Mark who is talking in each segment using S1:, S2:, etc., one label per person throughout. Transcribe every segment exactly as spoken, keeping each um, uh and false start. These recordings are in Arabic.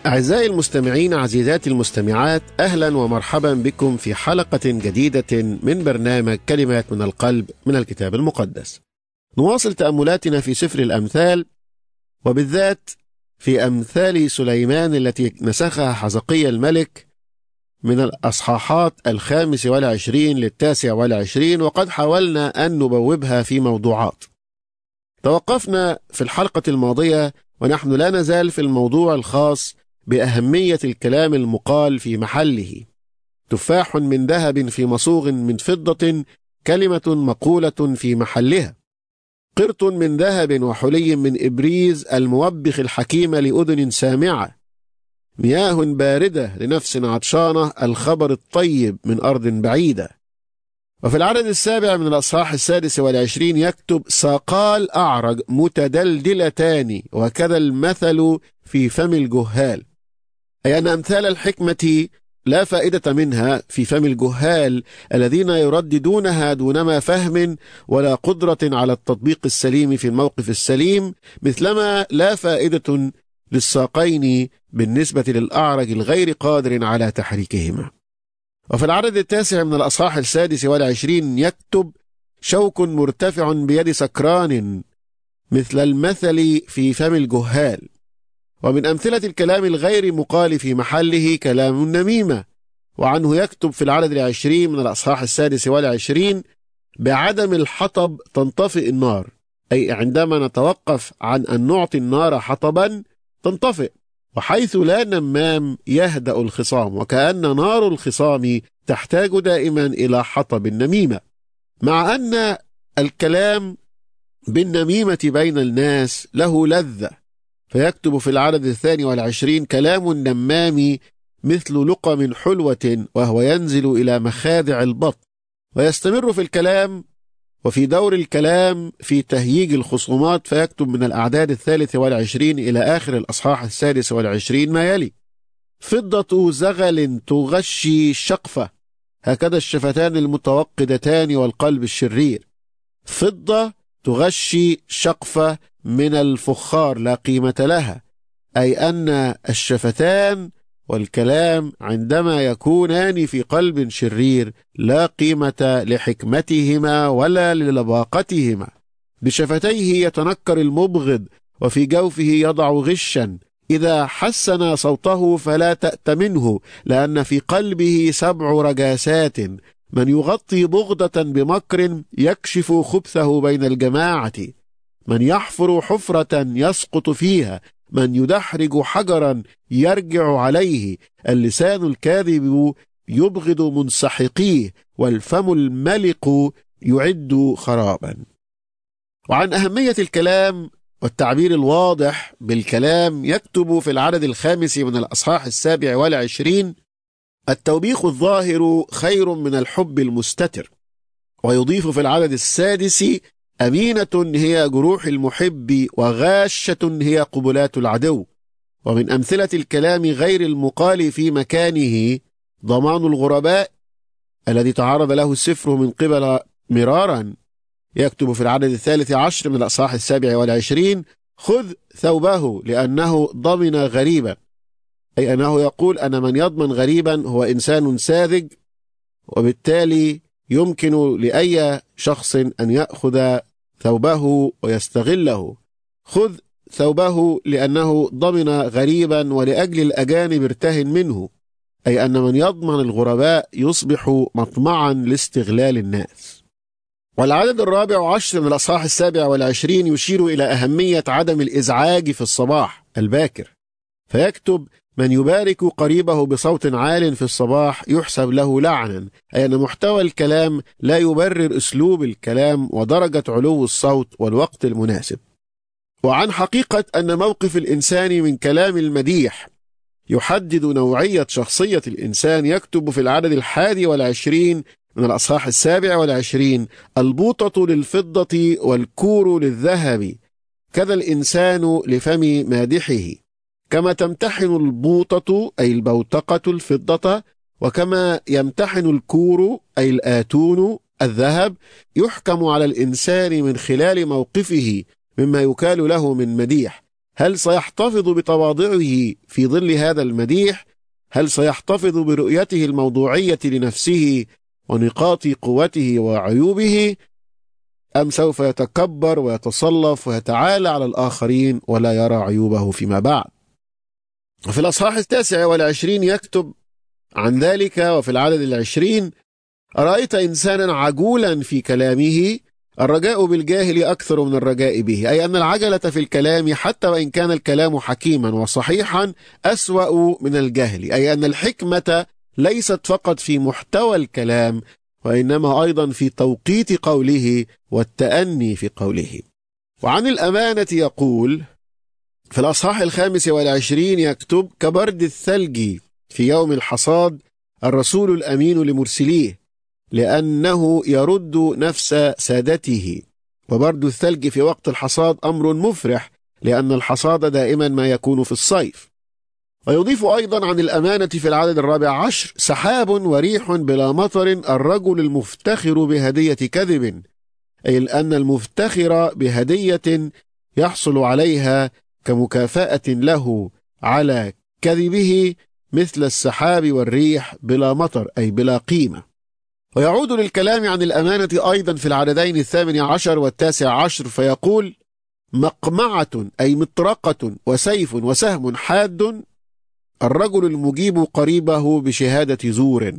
S1: أعزائي المستمعين عزيزاتي المستمعات، أهلا ومرحبا بكم في حلقة جديدة من برنامج كلمات من القلب من الكتاب المقدس. نواصل تأملاتنا في سفر الأمثال، وبالذات في أمثال سليمان التي نسخها حزقيا الملك من الأصحاحات الخامس والعشرين للتاسع والعشرين، وقد حاولنا أن نبوبها في موضوعات. توقفنا في الحلقة الماضية ونحن لا نزال في الموضوع الخاص بأهمية الكلام المقال في محله. تفاح من ذهب في مصوغ من فضة، كلمة مقولة في محلها. قرط من ذهب وحلي من إبريز، الموبخ الحكيم لأذن سامعة. مياه باردة لنفس عطشانة، الخبر الطيب من أرض بعيدة. وفي العدد السابع من الأصحاح السادس والعشرين يكتب: ساقال أعرج متدلدلتان، وكذا المثل في فم الجهال. أي أن أمثال الحكمة لا فائدة منها في فم الجهال الذين يرددونها دونما فهم ولا قدرة على التطبيق السليم في الموقف السليم، مثلما لا فائدة للساقين بالنسبة للأعرج الغير قادر على تحريكهما. وفي العدد التاسع من الأصحاح السادس والعشرين يكتب: شوك مرتفع بيد سكران، مثل المثل في فم الجهال. ومن أمثلة الكلام الغير مقال في محله كلام النميمة، وعنه يكتب في العدد العشرين من الأصحاح السادس والعشرين: بعدم الحطب تنطفئ النار، أي عندما نتوقف عن أن نعطي النار حطبا تنطفئ، وحيث لا نمام يهدأ الخصام، وكأن نار الخصام تحتاج دائما إلى حطب النميمة. مع أن الكلام بالنميمة بين الناس له لذة، فيكتب في العدد الثاني والعشرين: كلام النمام مثل لقم حلوة، وهو ينزل إلى مخادع البطن. ويستمر في الكلام وفي دور الكلام في تهييج الخصومات، فيكتب من الأعداد الثالث والعشرين إلى آخر الأصحاح السادس والعشرين ما يلي: فضة زغل تغشي شقفة، هكذا الشفتان المتوقدتان والقلب الشرير. فضة تغشي شقفة من الفخار لا قيمة لها، أي أن الشفتان والكلام عندما يكونان في قلب شرير لا قيمة لحكمتهما ولا للباقتهما. بشفتيه يتنكر المبغض، وفي جوفه يضع غشا. إذا حسن صوته فلا تأتمنه، لأن في قلبه سبع رجاسات. من يغطي بغضة بمكر يكشف خبثه بين الجماعة. من يحفر حفرة يسقط فيها، من يدحرج حجرا يرجع عليه. اللسان الكاذب يبغض منسحقيه، والفم الملق يعد خرابا. وعن أهمية الكلام والتعبير الواضح بالكلام يكتب في العدد الخامس من الأصحاح السابع والعشرين: التوبيخ الظاهر خير من الحب المستتر. ويضيف في العدد السادس: أمينة هي جروح المحب، وغاشة هي قبلات العدو. ومن أمثلة الكلام غير المقال في مكانه ضمان الغرباء الذي تعرض له السفر من قبل مرارا. يكتب في العدد الثالث عشر من الأصحاح السابع والعشرين: خذ ثوبه لأنه ضمن غريبا، أي أنه يقول أن من يضمن غريبا هو إنسان ساذج، وبالتالي يمكن لأي شخص أن يأخذ ثوبه ويستغله. خذ ثوبه لأنه ضمن غريبا، ولأجل الأجانب ارتهن منه، أي أن من يضمن الغرباء يصبح مطمعا لاستغلال الناس. والعدد الرابع عشر من الأصحاح السابع والعشرين يشير إلى أهمية عدم الإزعاج في الصباح الباكر، فيكتب: من يبارك قريبه بصوت عال في الصباح يحسب له لعنا، أي أن محتوى الكلام لا يبرر أسلوب الكلام ودرجة علو الصوت والوقت المناسب. وعن حقيقة أن موقف الإنسان من كلام المديح يحدد نوعية شخصية الإنسان يكتب في العدد الحادي والعشرين من الأصحاح السابع والعشرين: البوطة للفضة والكور للذهب، كذا الإنسان لفم مادحه. كما تمتحن البوطة أي البوتقة الفضة، وكما يمتحن الكور أي الآتون الذهب، يحكم على الإنسان من خلال موقفه مما يكال له من مديح. هل سيحتفظ بتواضعه في ظل هذا المديح؟ هل سيحتفظ برؤيته الموضوعية لنفسه ونقاط قوته وعيوبه؟ أم سوف يتكبر ويتصلف ويتعالى على الآخرين ولا يرى عيوبه فيما بعد؟ وفي الأصحاح التاسع والعشرين يكتب عن ذلك وفي العدد العشرين: أرأيت إنسانا عجولا في كلامه، الرجاء بالجاهل أكثر من الرجاء به. أي أن العجلة في الكلام حتى وإن كان الكلام حكيما وصحيحا أسوأ من الجهل. أي أن الحكمة ليست فقط في محتوى الكلام وإنما أيضا في توقيت قوله والتأني في قوله. وعن الأمانة يقول في الأصحاح الخامس والعشرين يكتب: كبرد الثلج في يوم الحصاد الرسول الأمين لمرسليه، لأنه يرد نفس سادته. وبرد الثلج في وقت الحصاد أمر مفرح، لأن الحصاد دائما ما يكون في الصيف. ويضيف أيضا عن الأمانة في العدد الرابع عشر: سحاب وريح بلا مطر الرجل المفتخر بهدية كذب. أي أن المفتخر بهدية يحصل عليها كمكافأة له على كذبه مثل السحاب والريح بلا مطر، أي بلا قيمة. ويعود للكلام عن الأمانة أيضا في العددين الثامن عشر والتاسع عشر فيقول: مقمعة أي مطرقة وسيف وسهم حاد الرجل المجيب قريبه بشهادة زور،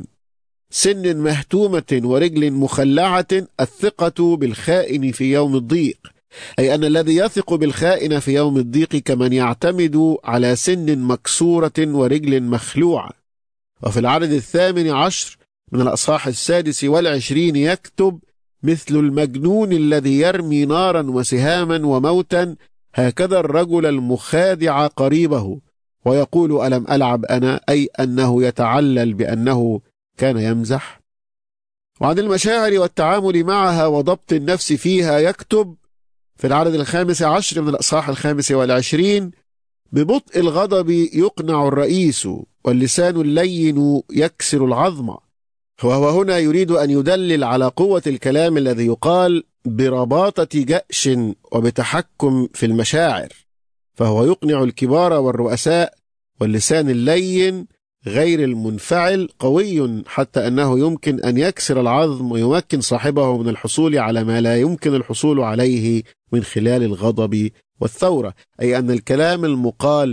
S1: سن مهتومة ورجل مخلعة الثقة بالخائن في يوم الضيق. أي أن الذي يثق بالخائن في يوم الضيق كمن يعتمد على سن مكسورة ورجل مخلوعة. وفي العدد الثامن عشر من الأصحاح السادس والعشرين يكتب: مثل المجنون الذي يرمي نارا وسهاما وموتا هكذا الرجل المخادع قريبه ويقول ألم ألعب أنا، أي أنه يتعلل بأنه كان يمزح. وعن المشاعر والتعامل معها وضبط النفس فيها يكتب في العدد الخامس عشر من الأصحاح الخامس والعشرين: ببطء الغضب يقنع الرئيس واللسان اللين يكسر العظم. وهو هنا يريد أن يدلل على قوة الكلام الذي يقال برباطة جأش وبتحكم في المشاعر، فهو يقنع الكبار والرؤساء، واللسان اللين غير المنفعل قوي حتى أنه يمكن أن يكسر العظم ويمكن صاحبه من الحصول على ما لا يمكن الحصول عليه من خلال الغضب والثورة. أي أن الكلام المقال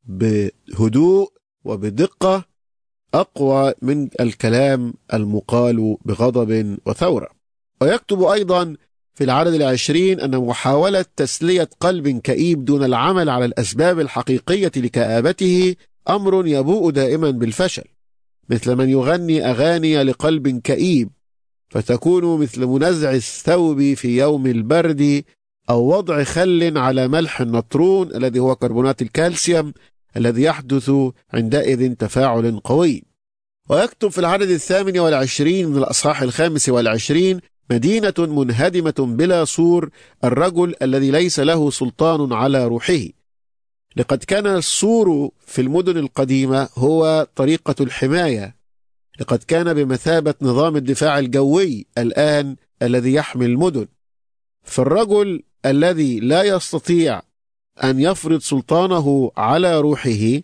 S1: بهدوء وبدقة أقوى من الكلام المقال بغضب وثورة. ويكتب أيضا في العدد العشرين أن محاولة تسلية قلب كئيب دون العمل على الأسباب الحقيقية لكآبته أمر يبوء دائما بالفشل، مثل من يغني أغاني لقلب كئيب فتكون مثل منزع الثوب في يوم البرد، أو وضع خل على ملح النطرون الذي هو كربونات الكالسيوم الذي يحدث عندئذ تفاعل قوي. ويكتب في العدد الثامن والعشرين من الأصحاح الخامس والعشرين: مدينة منهدمة بلا سور الرجل الذي ليس له سلطان على روحه. لقد كان السور في المدن القديمة هو طريقة الحماية، لقد كان بمثابة نظام الدفاع الجوي الآن الذي يحمي المدن. فالرجل الذي لا يستطيع أن يفرض سلطانه على روحه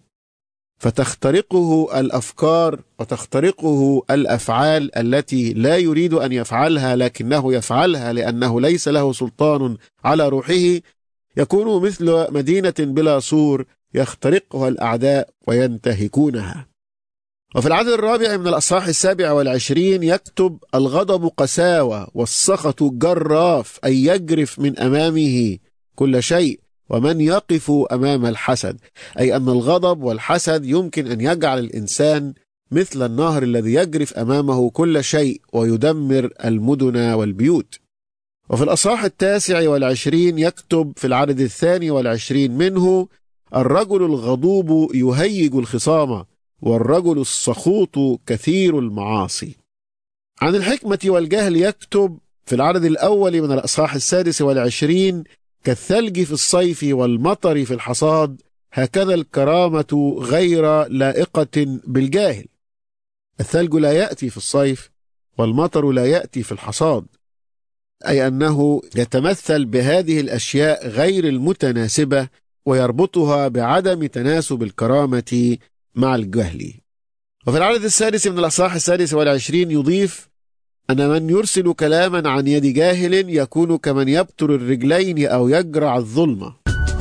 S1: فتخترقه الأفكار وتخترقه الأفعال التي لا يريد أن يفعلها لكنه يفعلها لأنه ليس له سلطان على روحه، يكون مثل مدينة بلا سور يخترقها الأعداء وينتهكونها. وفي العدد الرابع من الأصحاح السابع والعشرين يكتب: الغضب قساوة والسخط جراف، أي يجرف من أمامه كل شيء ومن يقف أمام الحسد. أي أن الغضب والحسد يمكن أن يجعل الإنسان مثل النهر الذي يجرف أمامه كل شيء ويدمر المدن والبيوت. وفي الأصحاح التاسع والعشرين يكتب في العدد الثاني والعشرين منه: الرجل الغضوب يهيج الخصام والرجل السخوط كثير المعاصي. عن الحكمة والجهل يكتب في العدد الأول من الأصحاح السادس والعشرين: كالثلج في الصيف والمطر في الحصاد هكذا الكرامة غير لائقة بالجاهل. الثلج لا يأتي في الصيف والمطر لا يأتي في الحصاد، أي أنه يتمثل بهذه الأشياء غير المتناسبة ويربطها بعدم تناسب الكرامة مع الجهل. وفي العدد السادس من الأصحاح السادس والعشرين يضيف أن من يرسل كلاما عن يد جاهل يكون كمن يبتر الرجلين أو يجرع الظلمة.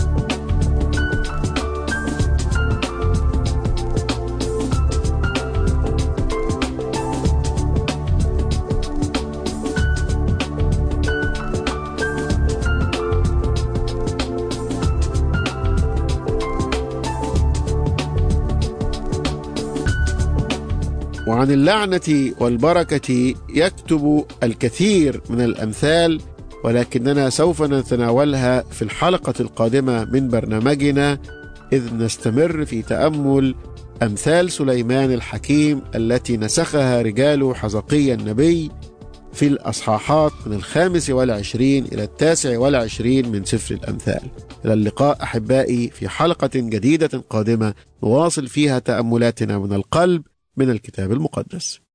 S1: وعن اللعنة والبركة يكتب الكثير من الأمثال، ولكننا سوف نتناولها في الحلقة القادمة من برنامجنا، إذ نستمر في تأمل أمثال سليمان الحكيم التي نسخها رجال حزقيا النبي في الأصحاحات من الخامس والعشرين إلى التاسع والعشرين من سفر الأمثال. إلى اللقاء أحبائي في حلقة جديدة قادمة نواصل فيها تأملاتنا من القلب من الكتاب المقدس.